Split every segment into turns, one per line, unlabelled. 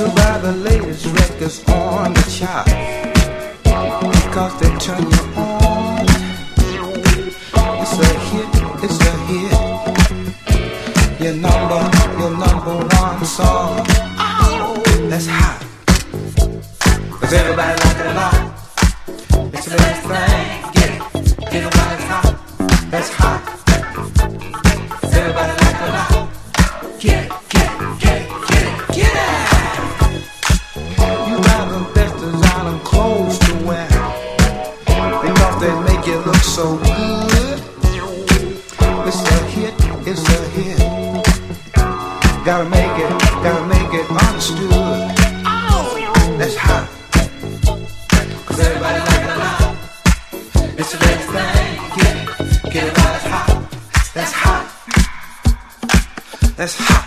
to buy the latest records on the chart, because they turn you on. It's a hit, it's a hit. Your number one song. That's hot. 'Cause everybody like it a lot. It's the best thing. Get it. Everybody's hot. That's hot. Everybody like it a lot. Get it, get it, get it, get it, get it. You buy the best designer clothes to wear, because they make you look so good. It's a hit, it's a hit. Gotta make it understood. That's hot. 'Cause everybody like it a lot. It's the best thing. Get it right, it's hot. That's hot. That's hot.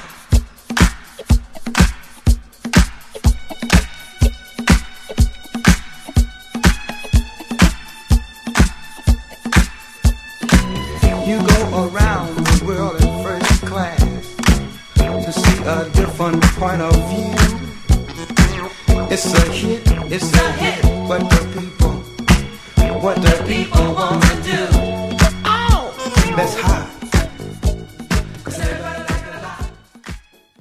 You go around the world in first class to see a different point of view. It's a hit, it's a hit. What the people want to do. Oh, that's hot.